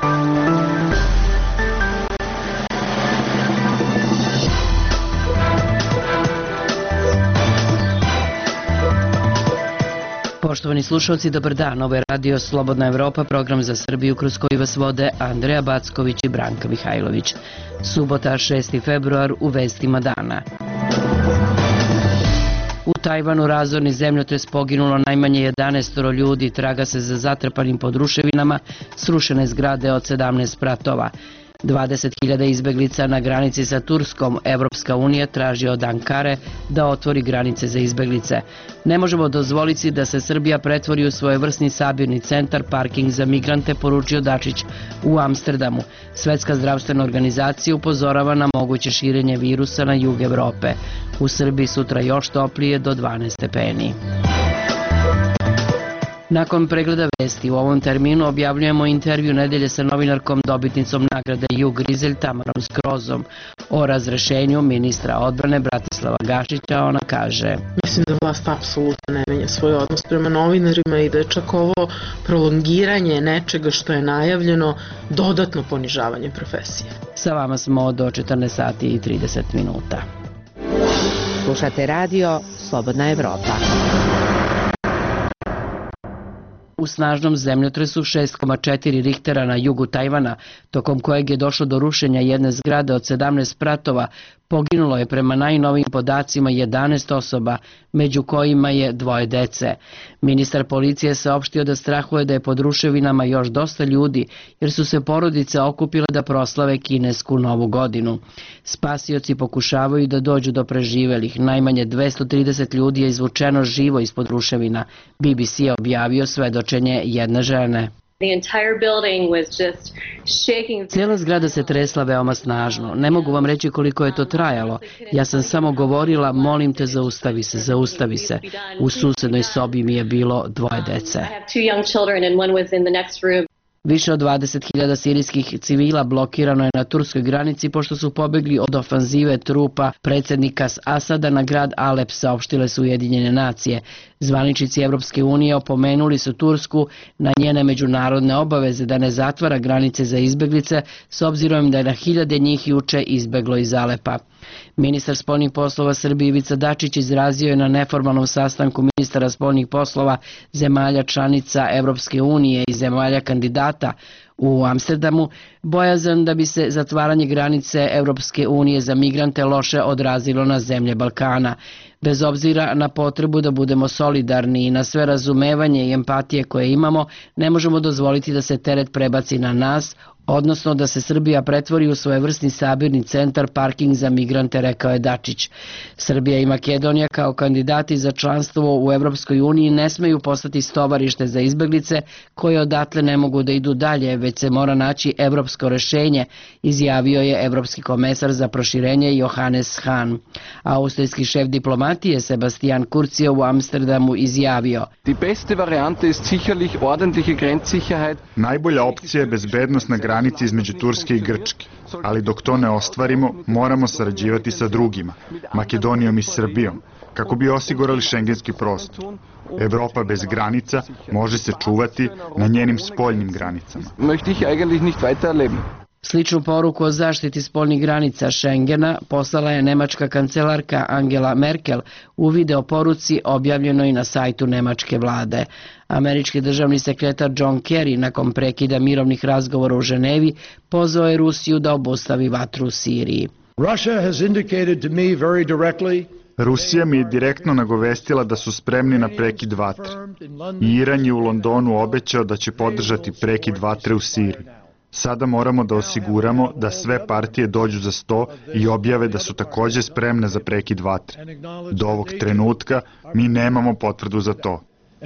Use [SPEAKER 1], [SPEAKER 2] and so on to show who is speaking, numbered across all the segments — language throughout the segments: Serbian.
[SPEAKER 1] Poštovani slušalci, dobar dan. Ovo je radio Slobodna Evropa, program za Srbiju kroz koji vas vode Andreja Backović i Branka Mihajlović. Subota, 6. februar, u vestima dana. U Tajvanu razorni zemljotres, poginulo najmanje 11 ljudi, traga se za zatrpanim pod ruševinama, srušene zgrade od 17 spratova. 20.000 izbeglica na granici sa Turskom. Evropska unija traži od Ankare da otvori granice za izbeglice. Ne možemo dozvoliti da se Srbija pretvori u svojevrsni sabirni centar, parking za migrante, poručio Dačić u Amsterdamu. Svetska zdravstvena organizacija upozorava na moguće širenje virusa na jug Evrope. U Srbiji sutra još toplije, do 12 stepeni. Nakon pregleda vesti, u ovom terminu objavljujemo intervju nedelje sa novinarkom, dobitnicom nagrade Jug Rizelj Tamarom Skrozom o razrešenju ministra odbrane Bratislava Gašića. Ona kaže:
[SPEAKER 2] Mislim da vlast apsolutno ne menja svoj odnos prema novinarima i da je čak ovo prolongiranje nečega što je najavljeno dodatno ponižavanje profesije.
[SPEAKER 1] Sa vama smo do 14 sati i 30 minuta.
[SPEAKER 3] Slušate radio Slobodna Evropa.
[SPEAKER 1] U snažnom zemljotresu 6,4 Richtera na jugu Tajvana, tokom kojeg je došlo do rušenja jedne zgrade od 17 spratova, poginulo je prema najnovijim podacima 11 osoba, među kojima je 2 dece. Ministar policije saopštio da strahuje da je pod ruševinama još dosta ljudi, jer su se porodice okupile da proslave kinesku novu godinu. Spasioci pokušavaju da dođu do preživelih. Najmanje 230 ljudi je izvučeno živo ispod ruševina. BBC je objavio svedočenje jedne žene. Cijela zgrada se tresla veoma snažno. Ne mogu vam reći koliko je to trajalo. Ja sam samo govorila: molim te, zaustavi se, zaustavi se. U susednoj sobi mi je bilo 2 dece. Više od 20.000 sirijskih civila blokirano je na turskoj granici pošto su pobegli od ofanzive trupa predsjednika Asada na grad Alep, saopštile su Ujedinjene nacije. Zvaničnici Evropske unije opomenuli su Tursku na njene međunarodne obaveze da ne zatvara granice za izbeglice, s obzirom da je na hiljade njih juče izbeglo iz Alepa. Ministar spoljnih poslova Srbije Ivica Dačić izrazio je na neformalnom sastanku ministara spoljnih poslova zemalja članica Evropske unije i zemalja kandidata u Amsterdamu bojazan da bi se zatvaranje granice Evropske unije za migrante loše odrazilo na zemlje Balkana. Bez obzira na potrebu da budemo solidarni i na sve razumevanje i empatije koje imamo, ne možemo dozvoliti da se teret prebaci na nas, odnosno da se Srbija pretvori u svojevrsni sabirni centar, parking za migrante, rekao je Dačić. Srbija i Makedonija kao kandidati za članstvo u Evropskoj uniji ne smeju postati stovarište za izbeglice koje odatle ne mogu da idu dalje, već se mora naći evropsko rešenje, izjavio je evropski komesar za proširenje Johannes Hahn. Austrijski šef diplomatije Sebastian Kurz je u Amsterdamu izjavio:
[SPEAKER 4] Najbolja opcija je bezbednosna granica između Turske i Grčke, ali dok to ne ostvarimo, moramo sarađivati sa drugima, Makedonijom i Srbijom, kako bi osigurali šengenski prostor. Evropa bez granica može se čuvati na njenim spoljnim granicama.
[SPEAKER 1] Sličnu poruku o zaštiti spoljnih granica Schengena poslala je nemačka kancelarka Angela Merkel u video poruci objavljenoj na sajtu nemačke vlade. Američki državni sekretar John Kerry nakon prekida mirovnih razgovora u Ženevi pozvao je Rusiju da obustavi vatru u Siriji.
[SPEAKER 4] Rusija mi je direktno nagovestila da su spremni na prekid vatre. Iran je u Londonu obećao da će podržati prekid vatre u Siriji. Sada moramo da osiguramo da sve partije dođu za sto i objave da su također spremne za prekid vatre. Do ovog trenutka mi nemamo potvrdu za to.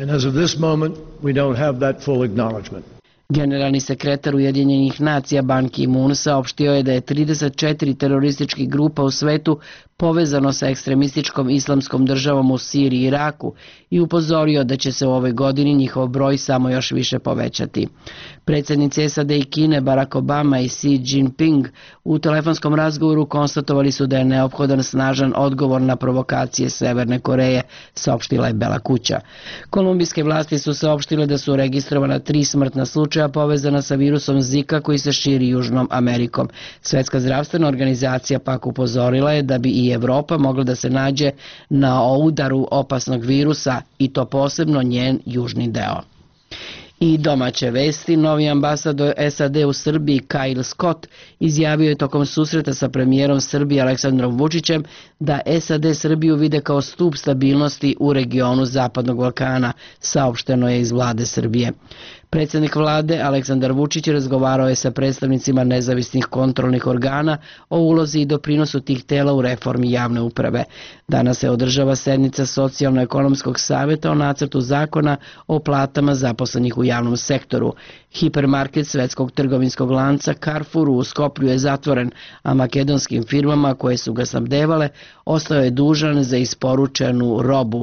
[SPEAKER 1] Generalni sekretar Ujedinjenih nacija Ban Ki-moon saopštio je da je 34 terorističkih grupa u svetu povezano sa ekstremističkom islamskom državom u Siriji i Iraku i upozorio da će se u ovoj godini njihov broj samo još više povećati. Predsjednici SAD i Kine Barack Obama i Xi Jinping u telefonskom razgovoru konstatovali su da je neophodan snažan odgovor na provokacije Severne Koreje, saopštila je Bela kuća. Kolumbijske vlasti su saopštile da su registrovana 3 smrtna slučaja povezana sa virusom Zika koji se širi Južnom Amerikom. Svetska zdravstvena organizacija pak upozorila je da bi i Evropa mogla da se nađe na udaru opasnog virusa i to posebno njen južni deo. I domaće vesti, novi ambasador SAD u Srbiji Kyle Scott izjavio je tokom susreta sa premijerom Srbije Aleksandrom Vučićem da SAD Srbiju vide kao stup stabilnosti u regionu Zapadnog Balkana, saopšteno je iz vlade Srbije. Predsjednik vlade Aleksandar Vučić razgovarao je sa predstavnicima nezavisnih kontrolnih organa o ulozi i doprinosu tih tela u reformi javne uprave. Danas se održava sednica Socijalno-ekonomskog savjeta o nacrtu zakona o platama zaposlenih u javnom sektoru. Hipermarket svetskog trgovinskog lanca Carrefour u Skoplju je zatvoren, a makedonskim firmama koje su ga snabdevale ostao je dužan za isporučenu robu.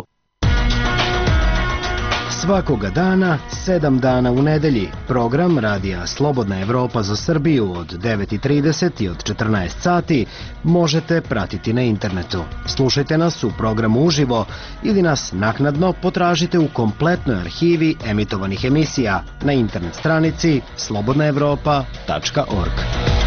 [SPEAKER 5] Svakoga dana, 7 dana u nedelji, program Radija Slobodna Evropa za Srbiju od 9:30 i od 14 sati možete pratiti na internetu. Slušajte nas u programu uživo ili nas naknadno potražite u kompletnoj arhivi emitovanih emisija na internet stranici slobodnaevropa.org.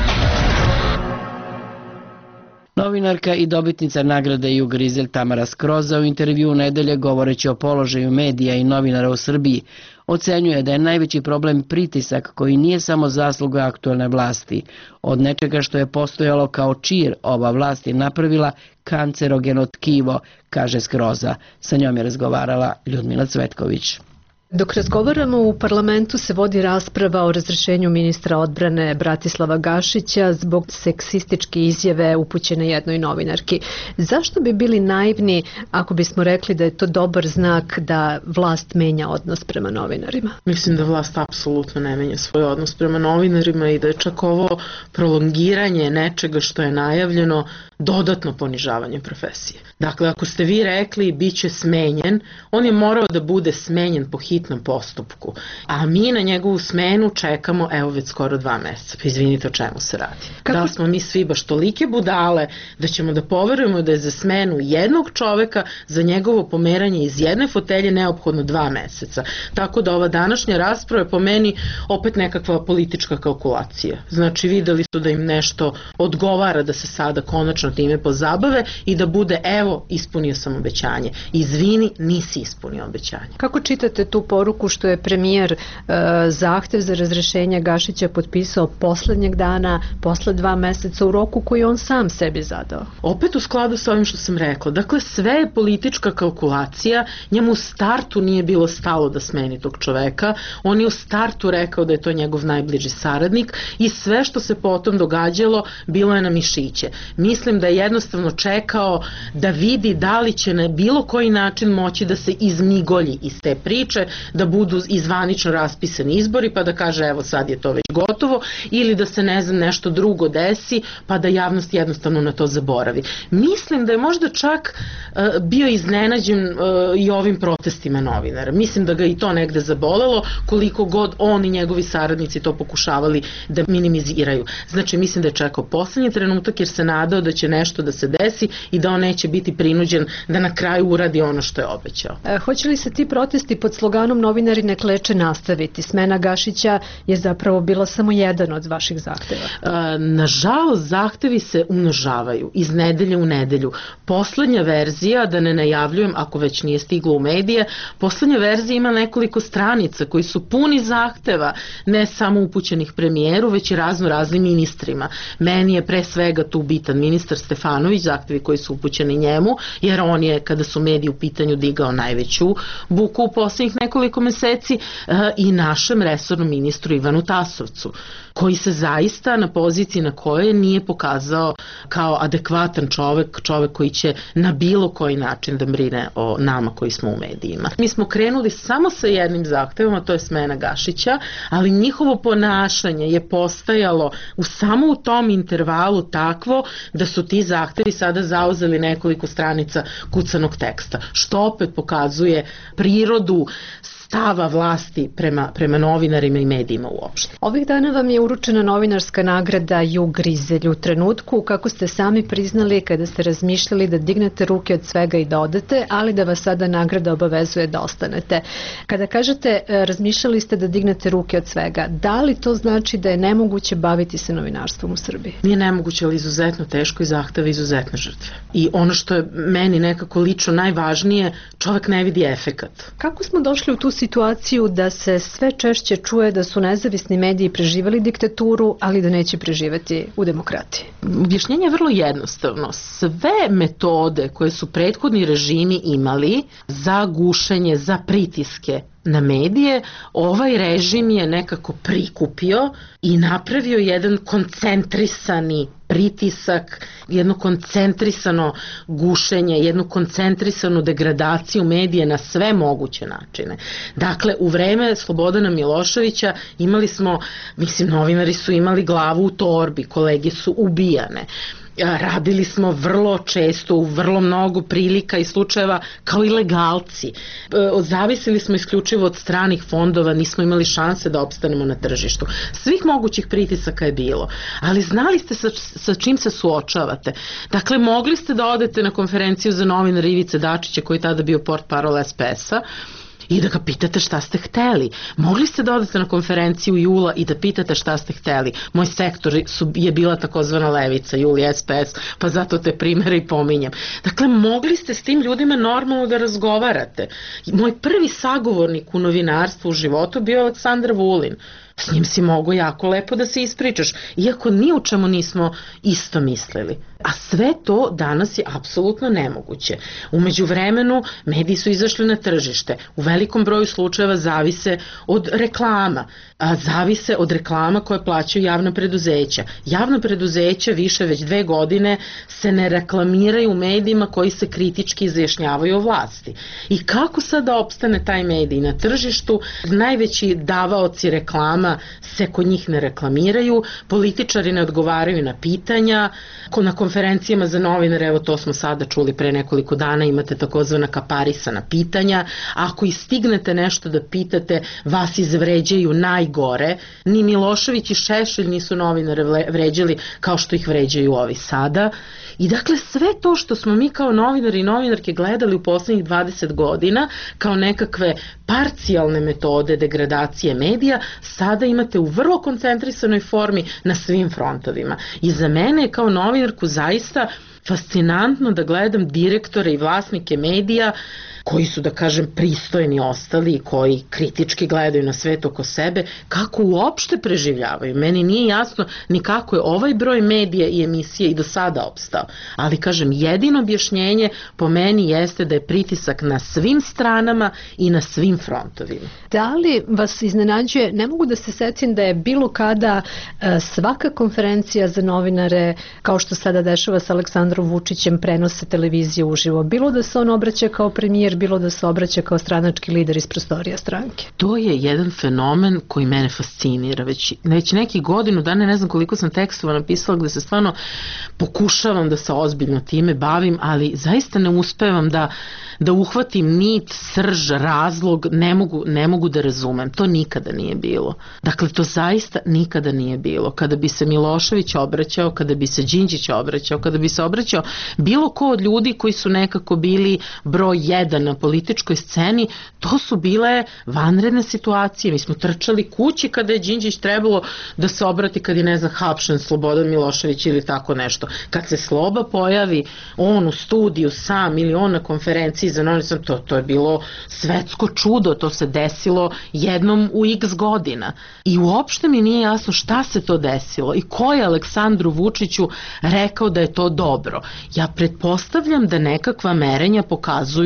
[SPEAKER 1] Novinarka i dobitnica nagrade Jug Rizel Tamara Skroza u intervjuu nedelje govoreći o položaju medija i novinara u Srbiji ocenjuje da je najveći problem pritisak koji nije samo zasluga aktuelne vlasti. Od nečega što je postojalo kao čir, ova vlast je napravila kancerogeno tkivo, kaže Skroza. Sa njom je razgovarala Ljudmila Cvetković.
[SPEAKER 6] Dok razgovaramo, u parlamentu se vodi rasprava o razrešenju ministra odbrane Bratislava Gašića zbog seksističke izjave upućene jednoj novinarki. Zašto bi bili naivni ako bismo rekli da je to dobar znak da vlast menja odnos prema novinarima?
[SPEAKER 2] Mislim da vlast apsolutno ne menja svoj odnos prema novinarima i da je čak ovo prolongiranje nečega što je najavljeno dodatno ponižavanje profesije. Dakle, ako ste vi rekli bit će smenjen, on je morao da bude smenjen po hitnom postupku, a mi na njegovu smenu čekamo evo već skoro 2 meseca. Pa izvinite, o čemu se radi? Da li smo mi svi baš tolike budale da ćemo da poverujemo da je za smenu jednog čoveka za njegovo pomeranje iz jedne fotelje neophodno 2 meseca? Tako da ova današnja rasprava je po meni opet nekakva politička kalkulacija. Znači, videli su da im nešto odgovara da se sada konačno time pozabave i da bude evo, ispunio sam obećanje. Izvini, nisi ispunio obećanje.
[SPEAKER 6] Kako čitate tu poruku što je premijer zahtev za razrešenje Gašića potpisao poslednjeg dana, posle 2 meseca u roku koji on sam sebi zadao?
[SPEAKER 2] Opet u skladu sa ovim što sam rekla. Dakle, sve je politička kalkulacija. Njemu u startu nije bilo stalo da smeni tog čoveka. On je u startu rekao da je to njegov najbliži saradnik i sve što se potom događalo bilo je na mišiće. Mislim da je jednostavno čekao da vidi da li će na bilo koji način moći da se izmigolji iz te priče, da budu izvanično raspisani izbori pa da kaže evo sad je to već gotovo, ili da se ne znam nešto drugo desi pa da javnost jednostavno na to zaboravi. Mislim da je možda čak bio iznenađen i ovim protestima novinara. Mislim da ga i to negde zabolelo, koliko god on i njegovi saradnici to pokušavali da minimiziraju. Znači, mislim da je čekao poslednji trenutak jer se nadao da će nešto da se desi i da on neće biti prinuđen da na kraju uradi ono što je obećao.
[SPEAKER 6] Hoće li se ti protesti pod sloganom novinari ne kleče nastaviti? Smena Gašića je zapravo bila samo jedan od vaših zahteva.
[SPEAKER 2] Nažalost, zahtevi se umnožavaju iz nedelje u nedelju. Poslednja verzija, da ne najavljujem ako već nije stiglo u medije, poslednja verzija ima nekoliko stranica koji su puni zahteva, ne samo upućenih premijeru, već i raznim ministrima. Meni je pre svega tu bitan ministar Stefanović, zahtevi koji su upućeni njemu, jer on je, kada su mediji u pitanju, digao najveću buku u posljednjih nekoliko nekoliko meseci i našem resornom ministru Ivanu Tasovcu, koji se zaista na poziciji na kojoj nije pokazao kao adekvatan čovek koji će na bilo koji način da brine o nama koji smo u medijima. Mi smo krenuli samo sa jednim zahtevom, a to je smena Gašića, ali njihovo ponašanje je postajalo samo u tom intervalu takvo da su ti zahtevi sada zauzeli nekoliko stranica kucanog teksta, što opet pokazuje prirodu stava vlasti prema novinarima i medijima uopšte.
[SPEAKER 6] Ovih dana vam je uručena novinarska nagrada Ju Grizelj u trenutku kako ste sami priznali kada ste razmišljali da dignete ruke od svega i da odete, ali da vas sada nagrada obavezuje da ostanete. Kada kažete razmišljali ste da dignete ruke od svega, da li to znači da je nemoguće baviti se novinarstvom u Srbiji?
[SPEAKER 2] Nije nemoguće, ali izuzetno teško i zahteva izuzetne žrtve. I ono što je meni nekako lično najvažnije, čovek ne vidi efekat.
[SPEAKER 6] Kako smo došli u tu situaciju da se sve češće čuje da su nezavisni mediji preživeli diktaturu, ali da neće preživeti u demokratiji?
[SPEAKER 2] Objašnjenje je vrlo jednostavno. Sve metode koje su prethodni režimi imali za gušenje, za pritiske na medije, ovaj režim je nekako prikupio i napravio jedan koncentrisani pritisak, jedno koncentrisano gušenje, jednu koncentrisanu degradaciju medije na sve moguće načine. Dakle, u vreme Slobodana Miloševića imali smo, novinari su imali glavu u torbi, kolege su ubijane. Radili smo vrlo često u vrlo mnogo prilika i slučajeva kao ilegalci. Zavisili smo isključivo od stranih fondova, nismo imali šanse da opstanemo na tržištu. Svih mogućih pritisaka je bilo, ali znali ste sa čim se suočavate. Dakle, mogli ste da odete na konferenciju za novinara Ivice Dačića, koji je tada bio portparol SPS-a, i da ga pitate šta ste hteli. Mogli ste da odete na konferenciju Jula i da pitate šta ste hteli. Moj sektor je bila takozvana levica, Jul i SPS, pa zato te primere i pominjem. Dakle, mogli ste s tim ljudima normalno da razgovarate. Moj prvi sagovornik u novinarstvu u životu bio Aleksandar Vulin. S njim si mogo jako lepo da se ispričaš, iako ni u čemu nismo isto mislili. A sve to danas je apsolutno nemoguće. Umeđu vremenu mediji su izašli na tržište. U velikom broju slučajeva zavise od reklama. Zavise od reklama koje plaćaju javna preduzeća. Javna preduzeća više već 2 godine se ne reklamiraju u medijima koji se kritički izjašnjavaju o vlasti. I kako sad da opstane taj medij na tržištu? Najveći davaoci reklama se kod njih ne reklamiraju, političari ne odgovaraju na pitanja, na konferencijama za novinare, evo to smo sada čuli pre nekoliko dana, imate takozvana kaparisana pitanja, ako i stignete nešto da pitate, vas izvređaju najgore, ni Milošević i Šešelj nisu novinare vređali kao što ih vređaju ovi sada. I dakle, sve to što smo mi kao novinari i novinarke gledali u poslednjih 20 godina kao nekakve parcijalne metode degradacije medija, sada imate u vrlo koncentrisanoj formi na svim frontovima. I za mene je kao novinarku zaista fascinantno da gledam direktore i vlasnike medija koji su, da kažem, pristojni ostali i koji kritički gledaju na svet oko sebe, kako uopšte preživljavaju. Meni nije jasno ni kako je ovaj broj medija i emisije i do sada opstao. Ali, kažem, jedino objašnjenje po meni jeste da je pritisak na svim stranama i na svim frontovima.
[SPEAKER 6] Da li vas iznenađuje, ne mogu da se setim da je bilo kada svaka konferencija za novinare, kao što sada dešava sa Aleksandrom Vučićem, prenose televizije uživo. Bilo da se on obraća kao premijer, bilo da se obraća kao stranački lider iz prostorija stranke.
[SPEAKER 2] To je jedan fenomen koji mene fascinira. Već nekih godinu dana, ne znam koliko sam tekstova napisala gde se stvarno pokušavam da se ozbiljno time bavim, ali zaista ne uspevam da uhvatim nit, srž, razlog, ne mogu da razumem. To nikada nije bilo. Dakle, to zaista nikada nije bilo. Kada bi se Milošević obraćao, kada bi se Đinđić obraćao, kada bi se obraćao bilo ko od ljudi koji su nekako bili broj 1 na političkoj sceni, to su bile vanredne situacije. Mi smo trčali kući kada je Đinđić trebalo da se obrati kad je, ne znam, hapšen Slobodan Milošević ili tako nešto. Kad se Sloba pojavi, on u studiju sam ili on na konferenciji za novinare, to je bilo svetsko čudo, to se desilo jednom u x godina. I uopšte mi nije jasno šta se to desilo i ko je Aleksandru Vučiću rekao da je to dobro. Ja pretpostavljam da nekakva merenja pokazuju da to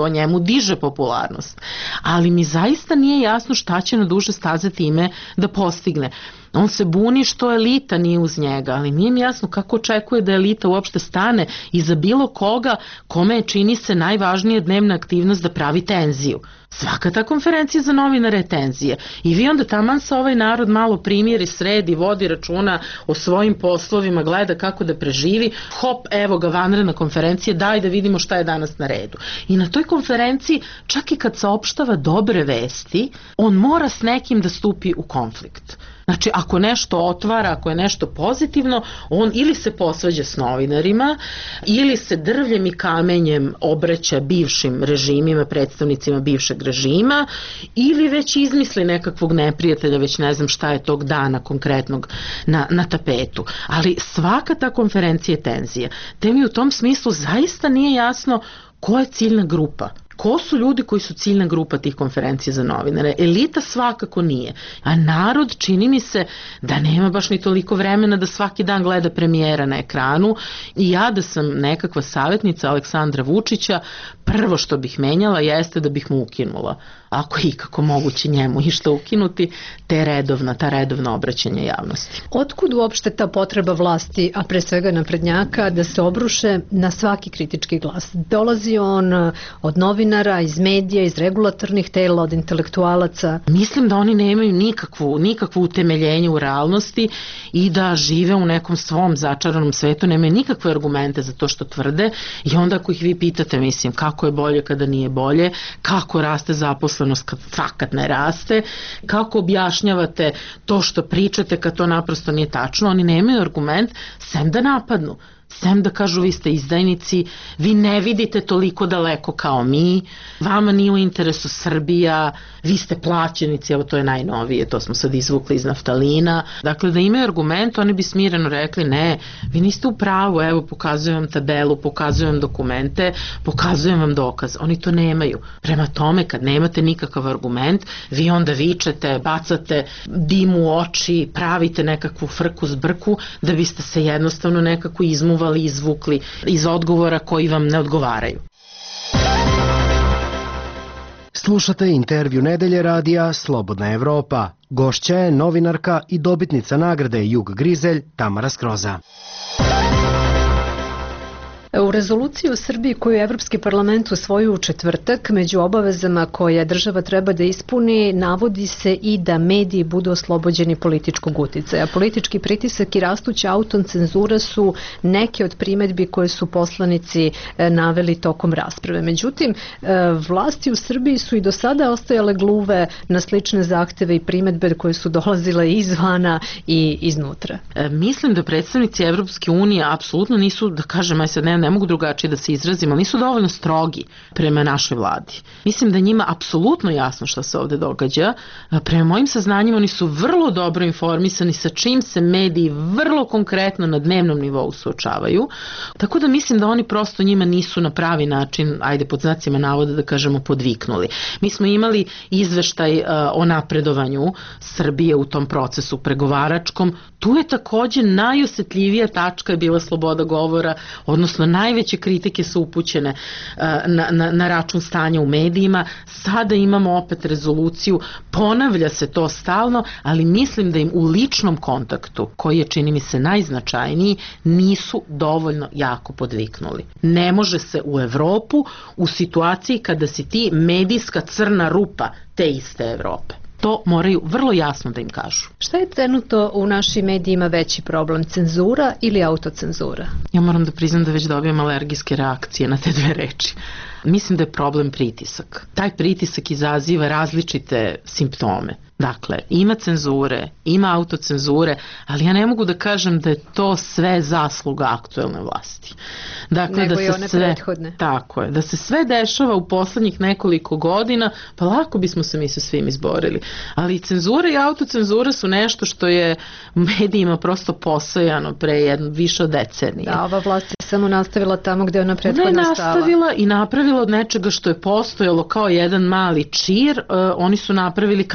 [SPEAKER 2] zapravo njemu diže popularnost. Ali mi zaista nije jasno šta će na duže staze time da postigne. On se buni što elita nije uz njega, ali nije mi jasno kako očekuje da elita uopšte stane iza bilo koga kome je, čini se, najvažnija dnevna aktivnost da pravi tenziju. Svaka ta konferencija za novinare je tenzije. I vi onda taman se ovaj narod malo primjeri, sredi, vodi računa o svojim poslovima, gleda kako da preživi, hop, evo ga vanredna konferencija, daj da vidimo šta je danas na redu. I na toj konferenciji, čak i kad saopštava dobre vesti, on mora s nekim da stupi u konflikt. Znači, ako nešto otvara, ako je nešto pozitivno, on ili se posvađa s novinarima, ili se drvljem i kamenjem obraća bivšim režimima, predstavnicima bivšeg režima, ili već izmisli nekakvog neprijatelja, već ne znam šta je tog dana konkretnog na tapetu. Ali svaka ta konferencija je tenzija. Te mi u tom smislu zaista nije jasno ko je ciljna grupa. Ko su ljudi koji su ciljna grupa tih konferencija za novinare? Elita svakako nije. A narod, čini mi se, da nema baš ni toliko vremena da svaki dan gleda premijera na ekranu. I ja da sam nekakva savjetnica Aleksandra Vučića, prvo što bih menjala jeste da bih mu ukinula, ako je ikako moguće njemu išta ukinuti, ta redovna obraćanja javnosti.
[SPEAKER 6] Otkud uopšte ta potreba vlasti, a pre svega naprednjaka, da se obruše na svaki kritički glas? Dolazi on od novinara, iz medija, iz regulatornih tela, od intelektualaca?
[SPEAKER 2] Mislim da oni nemaju nikakvu utemeljenje u realnosti i da žive u nekom svom začaranom svetu, nemaju nikakve argumente za to što tvrde i onda ako ih vi pitate, mislim, kako je bolje kada nije bolje, kako raste zaposlenost kad fakat ne raste, kako objašnjavate to što pričate kad to naprosto nije tačno, oni nemaju argument sem da napadnu. Sem da kažu vi ste izdajnici, vi ne vidite toliko daleko kao mi, vama nije u interesu Srbija, vi ste plaćenici, evo to je najnovije, to smo sad izvukli iz naftalina. Dakle, da imaju argument, oni bi smireno rekli ne, vi niste u pravu, evo pokazujem vam tabelu, pokazujem vam dokumente, pokazujem vam dokaz. Oni to nemaju. Prema tome, kad nemate nikakav argument, vi onda vičete, bacate dim u oči, pravite nekakvu frku zbrku da biste se jednostavno nekako izvukli iz odgovora koji vam ne odgovaraju.
[SPEAKER 5] Slušate intervju nedelje radija Slobodna Evropa. Gošća je novinarka i dobitnica nagrade Jug Grizelj Tamara Skroza.
[SPEAKER 6] U rezoluciji u Srbiji koju je Evropski parlament usvojio u četvrtak, među obavezama koje država treba da ispuni, navodi se i da mediji budu oslobođeni političkog uticaja. Politički pritisak i rastuća autocenzura su neke od primedbi koje su poslanici naveli tokom rasprave. Međutim, vlasti u Srbiji su i do sada ostajale gluve na slične zahteve i primedbe koje su dolazile izvana i iznutra.
[SPEAKER 2] Mislim da predstavnici Evropske unije apsolutno nisu, da kažem, aj sad ne mogu drugačije da se izrazim, ali nisu dovoljno strogi prema našoj vladi. Mislim da njima apsolutno jasno šta se ovde događa. Prema mojim saznanjima oni su vrlo dobro informisani sa čim se mediji vrlo konkretno na dnevnom nivou suočavaju. Tako da mislim da oni prosto njima nisu na pravi način, ajde pod znacima navoda da kažemo, podviknuli. Mi smo imali izveštaj o napredovanju Srbije u tom procesu pregovaračkom. Tu je takođe najosetljivija tačka je bila sloboda govora, odnosno najveće kritike su upućene na račun stanja u medijima. Sada imamo opet rezoluciju, ponavlja se to stalno, ali mislim da im u ličnom kontaktu, koji je čini mi se najznačajniji, nisu dovoljno jako podviknuli. Ne može se u Evropu u situaciji kada si ti medijska crna rupa te iste Evrope. To moraju vrlo jasno da im kažu.
[SPEAKER 6] Šta je trenutno u našim medijima veći problem, cenzura ili autocenzura?
[SPEAKER 2] Ja moram da priznam da već dobijam alergijske reakcije na te dve reči. Mislim da je problem pritisak. Taj pritisak izaziva različite simptome. Dakle, ima cenzure, ima autocenzure, ali ja ne mogu da kažem da je to sve zasluga aktuelne vlasti. Dakle,
[SPEAKER 6] nego
[SPEAKER 2] da
[SPEAKER 6] i one prethodne.
[SPEAKER 2] Tako je, da se sve dešava u poslednjih nekoliko godina, pa lako bismo se mi sa svim izborili. Ali cenzura i autocenzura su nešto što je u medijima prosto posejano pre više od decenije.
[SPEAKER 6] Da, ova vlast je samo nastavila tamo gde ona prethodno stala.
[SPEAKER 2] Ona je nastavila i napravila od nečega što je postojalo kao jedan mali čir, oni su napravili kancerogen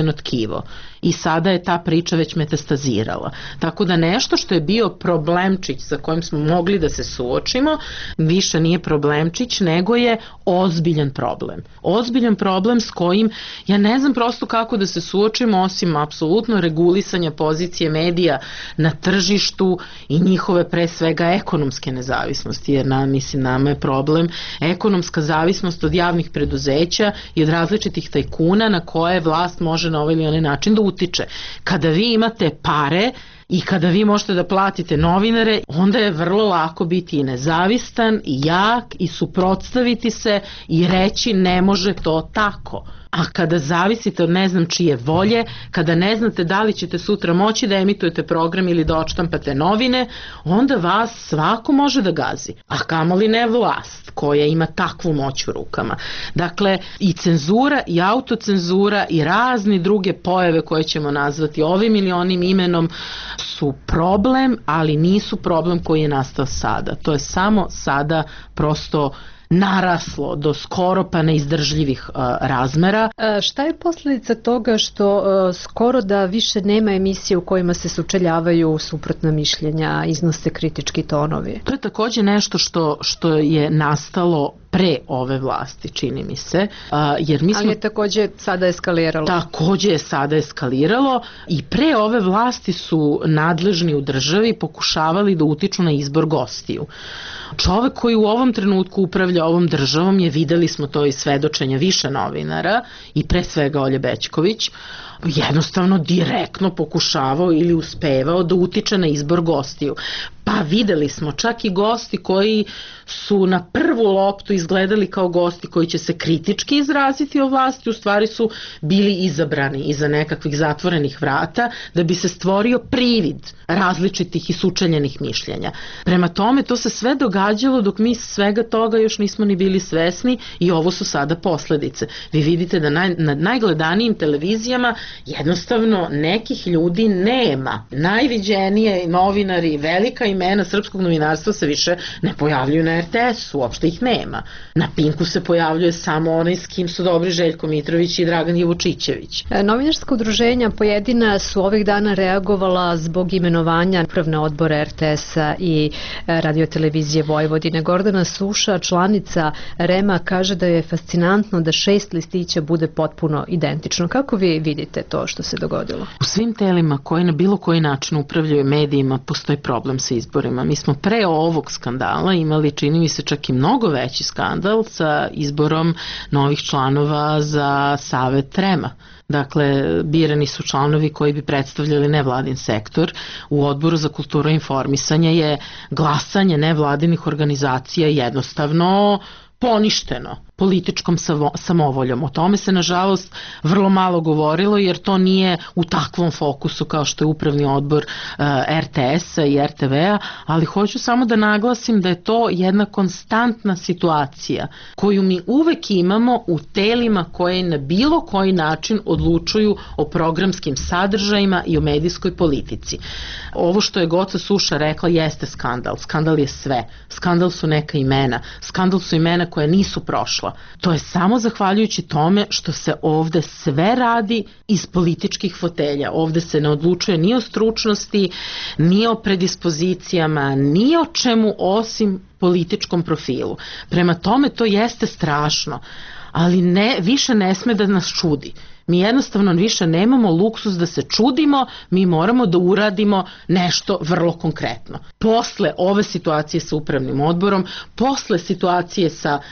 [SPEAKER 2] užgano tkivo i sada je ta priča već metastazirala. Tako da nešto što je bio problemčić sa kojim smo mogli da se suočimo, više nije problemčić, nego je ozbiljan problem. Ozbiljan problem s kojim ja ne znam prosto kako da se suočimo osim apsolutno regulisanja pozicije medija na tržištu i njihove pre svega ekonomske nezavisnosti, jer nama je problem ekonomska zavisnost od javnih preduzeća i od različitih tajkuna na koje vlast može na ovaj ili onaj način da utiče. Kada vi imate pare i kada vi možete da platite novinare, onda je vrlo lako biti i nezavistan i jak i suprotstaviti se i reći ne može to tako. A kada zavisite od ne znam čije volje, kada ne znate da li ćete sutra moći da emitujete program ili da odštampate novine, onda vas svako može da gazi. A kamoli ne vlast koja ima takvu moć u rukama. Dakle, i cenzura i autocenzura i razni druge pojave koje ćemo nazvati ovim ili onim imenom su problem, ali nisu problem koji je nastao sada. To je samo sada prosto naraslo do skoro pa neizdržljivih razmera.
[SPEAKER 6] Šta je posljedica toga što skoro da više nema emisije u kojima se sučeljavaju suprotna mišljenja, iznose kritički tonovi?
[SPEAKER 2] To je takođe nešto što je nastalo pre ove vlasti, čini mi se. Jer mi smo,
[SPEAKER 6] ali je takođe sada eskaliralo.
[SPEAKER 2] Takođe je sada eskaliralo i pre ove vlasti su nadležni u državi pokušavali da utiču na izbor gostiju. Čovek koji u ovom trenutku upravlja ovom državom je, videli smo to iz svedočenja više novinara i pre svega Olje Bećković, jednostavno direktno pokušavao ili uspevao da utiče na izbor gostiju. Pa videli smo čak i gosti koji su na prvu loptu izgledali kao gosti koji će se kritički izraziti o vlasti, u stvari su bili izabrani iza nekakvih zatvorenih vrata da bi se stvorio privid različitih i sučeljenih mišljenja. Prema tome, to se sve događalo dok mi svega toga još nismo ni bili svesni i ovo su sada posledice. Vi vidite da na najgledanijim televizijama jednostavno nekih ljudi nema. Najviđenije novinari, velika imena srpskog novinarstva se više ne pojavljuju na RTS-u, uopšte ih nema. Na Pinku se pojavljuje samo onaj s kim su dobri Željko Mitrović i Dragan Jevučićević.
[SPEAKER 6] Novinarska udruženja pojedina su ovih dana reagovala zbog imenovanja upravne odbora RTS-a i radiotelevizije Vojvodine. Gordana Suša, članica REM-a, kaže da je fascinantno da 6 listića bude potpuno identično. Kako vi vidite to što se dogodilo?
[SPEAKER 2] U svim telima koji na bilo koji način upravljaju medijima postoji problem sa izborima. Mi smo pre ovog skandala imali, čini mi se, čak i mnogo veći skandal sa izborom novih članova za Savet REM-a. Dakle, birani su članovi koji bi predstavljali nevladin sektor. U Odboru za kulturu i informisanje je glasanje nevladinih organizacija jednostavno poništeno političkom samovoljom. O tome se, nažalost, vrlo malo govorilo, jer to nije u takvom fokusu kao što je upravni odbor RTS-a i RTV-a, ali hoću samo da naglasim da je to jedna konstantna situacija koju mi uvek imamo u telima koje na bilo koji način odlučuju o programskim sadržajima i o medijskoj politici. Ovo što je Goca Suša rekla jeste skandal. Skandal je sve. Skandal su neka imena. Skandal su imena koja nisu prošla. To je samo zahvaljujući tome što se ovde sve radi iz političkih fotelja. Ovde se ne odlučuje ni o stručnosti, ni o predispozicijama, ni o čemu osim političkom profilu. Prema tome to jeste strašno, ali više ne sme da nas čudi. Mi jednostavno više nemamo luksus da se čudimo, mi moramo da uradimo nešto vrlo konkretno. Posle ove situacije sa upravnim odborom, posle situacije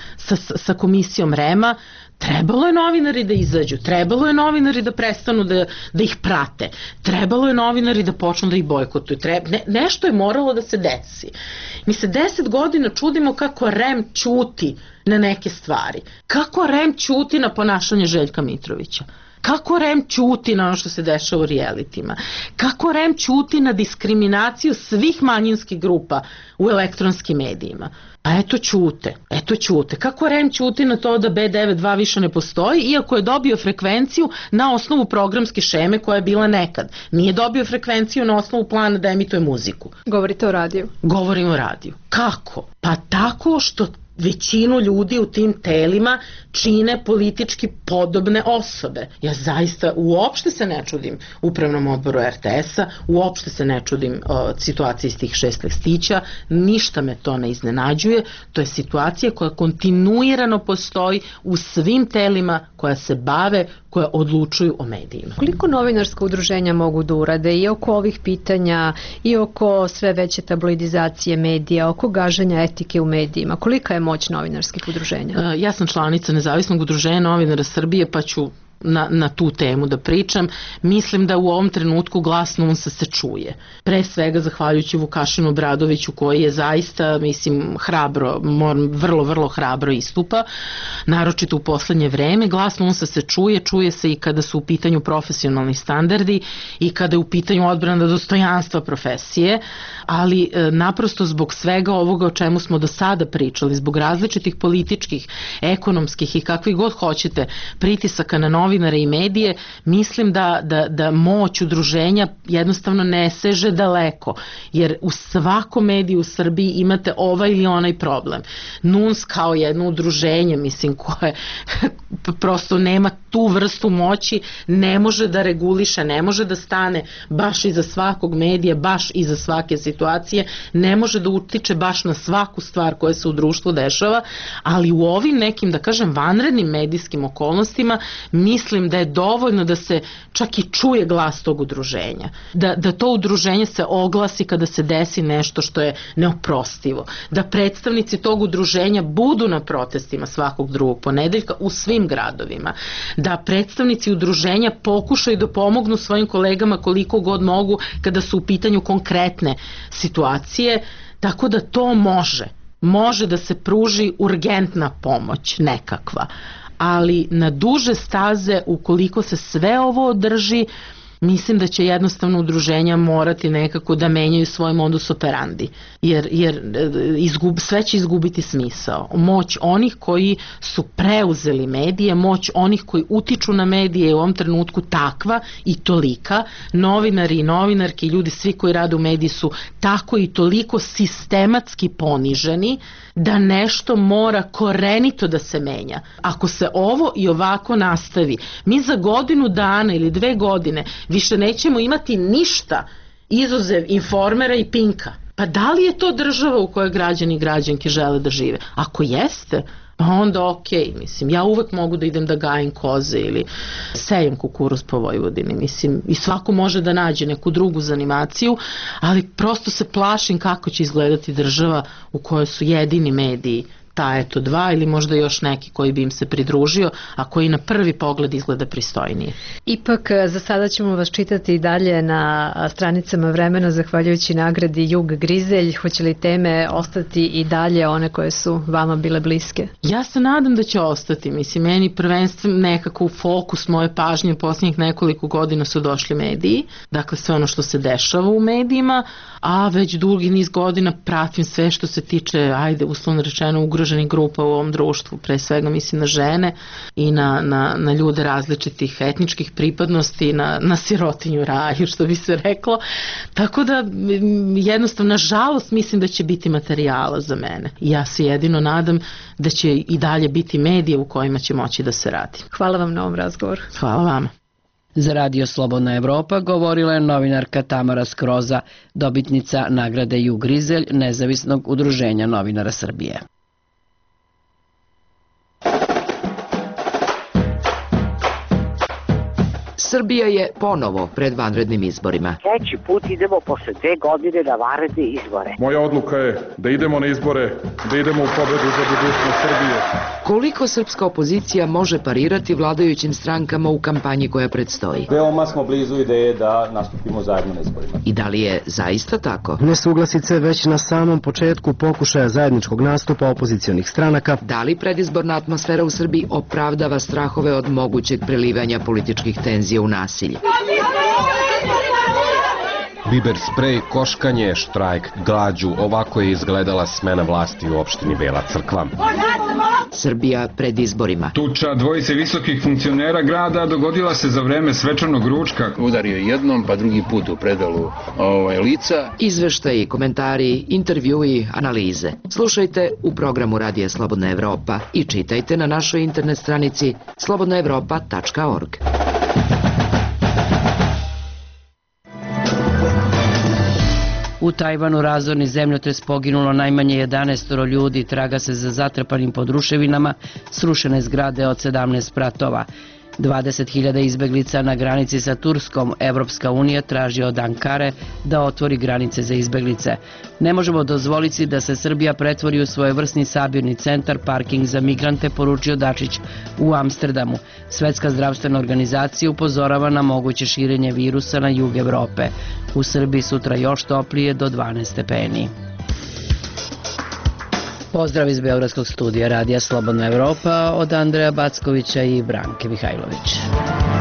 [SPEAKER 2] sa komisijom REM-a, trebalo je novinari da izađu, trebalo je novinari da prestanu da ih prate, trebalo je novinari da počnu da ih bojkotuju, nešto je moralo da se desi. Mi se 10 godina čudimo kako REM ćuti na neke stvari, kako REM ćuti na ponašanje Željka Mitrovića, kako REM ćuti na ono što se dešava u realitima, kako REM ćuti na diskriminaciju svih manjinskih grupa u elektronskim medijima. A eto ćute. Kako REM ćuti na to da B92 više ne postoji, iako je dobio frekvenciju na osnovu programske šeme koja je bila nekad. Nije dobio frekvenciju na osnovu plana da emituje muziku.
[SPEAKER 6] Govorite o radiju?
[SPEAKER 2] Govorim o radiju. Kako? Pa tako što većinu ljudi u tim telima čine politički podobne osobe. Ja zaista uopšte se ne čudim upravnom odboru RTS-a, uopšte se ne čudim situaciji iz tih 6 listića, ništa me to ne iznenađuje, to je situacija koja kontinuirano postoji u svim telima koja se bave, koja odlučuju o medijima.
[SPEAKER 6] Koliko novinarska udruženja mogu da urade i oko ovih pitanja i oko sve veće tabloidizacije medija, oko gaženja etike u medijima? Kolika je moć novinarskih udruženja?
[SPEAKER 2] Ja sam članica Nezavisnog udruženja novinara Srbije, pa ću na tu temu da pričam. Mislim da u ovom trenutku glas NUNS-a se čuje. Pre svega zahvaljujući Vukašinu Obradoviću koji je zaista, mislim, hrabro, vrlo hrabro istupa, naročito u poslednje vreme. Glas NUNS-a se čuje se i kada su u pitanju profesionalni standardi i kada je u pitanju odbrana dostojanstva profesije, ali naprosto zbog svega ovoga o čemu smo do sada pričali, zbog različitih političkih, ekonomskih i kakvih god hoćete pritisaka na novinare i medije, mislim da moć udruženja jednostavno ne seže daleko, jer u svakom mediju u Srbiji imate ovaj ili onaj problem. NUNS kao jedno udruženje, mislim, koje prosto nema tu vrstu moći, ne može da reguliše, ne može da stane baš iza svakog medija, baš iza svake situacije, ne može da utiče baš na svaku stvar koja se u društvu dešava, ali u ovim nekim, da kažem, vanrednim medijskim okolnostima mislim da je dovoljno da se čak i čuje glas tog udruženja. Da to udruženje se oglasi kada se desi nešto što je neoprostivo. Da predstavnici tog udruženja budu na protestima svakog drugog ponedeljka u svim gradovima. Da predstavnici udruženja pokušaju da pomognu svojim kolegama koliko god mogu kada su u pitanju konkretne situacije, tako da to može da se pruži urgentna pomoć nekakva, ali na duže staze ukoliko se sve ovo održi, mislim da će jednostavno udruženja morati nekako da menjaju svoj modus operandi, jer sve će izgubiti smisao. Moć onih koji su preuzeli medije, moć onih koji utiču na medije je u ovom trenutku takva i tolika. Novinari i novinarke i ljudi svi koji rade u mediji su tako i toliko sistematski poniženi da nešto mora korenito da se menja. Ako se ovo i ovako nastavi, mi za godinu dana ili 2 godine više nećemo imati ništa izuzev Informera i Pinka. Pa da li je to država u kojoj građani i građanke žele da žive? Ako jeste, pa onda okej, mislim, ja uvek mogu da idem da gajim koze ili sejem kukuruz po Vojvodini, mislim, i svako može da nađe neku drugu zanimaciju, ali prosto se plašim kako će izgledati država u kojoj su jedini mediji ta eto 2 ili možda još neki koji bi im se pridružio, a koji na prvi pogled izgleda pristojnije.
[SPEAKER 6] Ipak za sada ćemo vas čitati i dalje na stranicama Vremena zahvaljujući nagradi Jug Grizelj. Hoće li teme ostati i dalje one koje su vama bile bliske?
[SPEAKER 2] Ja se nadam da će ostati. Mislim, meni prvenstveno nekako u fokus moje pažnje u posljednjih nekoliko godina su došli mediji, dakle sve ono što se dešava u medijima, a već dugi niz godina pratim sve što se tiče, ajde uslovno rečeno, ugroženih grupa u ovom društvu, pre svega mislim na žene i na ljude različitih etničkih pripadnosti, na sirotinju raju, što bi se reklo. Tako da jednostavno, nažalost, mislim da će biti materijala za mene. Ja se jedino nadam da će i dalje biti medije u kojima će moći da se radi.
[SPEAKER 6] Hvala vam na ovom razgovoru.
[SPEAKER 2] Hvala vama.
[SPEAKER 1] Za Radio Slobodna Evropa govorila je novinarka Tamara Skroza, dobitnica nagrade Jug Grizelj Nezavisnog udruženja novinara Srbije.
[SPEAKER 7] Srbija je ponovo pred vanrednim izborima.
[SPEAKER 8] Treći put idemo posle 2 godine na vanredne izbore.
[SPEAKER 9] Moja odluka je da idemo na izbore, da idemo u pobedu za budućnost Srbije.
[SPEAKER 7] Koliko srpska opozicija može parirati vladajućim strankama u kampanji koja predstoji?
[SPEAKER 10] Veoma smo blizu ideje da nastupimo zajedno na izborima.
[SPEAKER 7] I da li je zaista tako?
[SPEAKER 5] Nesuglasice već na samom početku pokušaja zajedničkog nastupa opozicionih stranaka.
[SPEAKER 7] Da li predizborna atmosfera u Srbiji opravdava strahove od mogućeg prelivanja političkih tenzija u nasilje?
[SPEAKER 11] Biber sprej, koškanje, štrajk, glađu, ovako je izgledala smena vlasti u opštini Bela Crkva.
[SPEAKER 7] Srbija pred izborima.
[SPEAKER 12] Tuča dvojice visokih funkcionera grada dogodila se za vreme svečanog ručka.
[SPEAKER 13] Udario jednom, pa drugi put u predalu lica.
[SPEAKER 7] Izveštaji, komentari, intervjui, analize. Slušajte u programu Radija Slobodna Evropa i čitajte na našoj internet stranici slobodnaevropa.org.
[SPEAKER 1] U Tajvanu razorni zemljotres, poginulo najmanje 11 ljudi, traga se za zatrpanim pod ruševinama, srušene zgrade od 17 spratova. 20.000 izbeglica na granici sa Turskom. Evropska unija traži od Ankare da otvori granice za izbeglice. Ne možemo dozvoliti da se Srbija pretvori u svojevrsni sabirni centar, parking za migrante, poručio Dačić u Amsterdamu. Svetska zdravstvena organizacija upozorava na moguće širenje virusa na jug Evrope. U Srbiji sutra još toplije do 12 stepeni. Pozdrav iz Beogradskog studija Radija Slobodna Evropa od Andreja Backovića i Branke Mihajlović.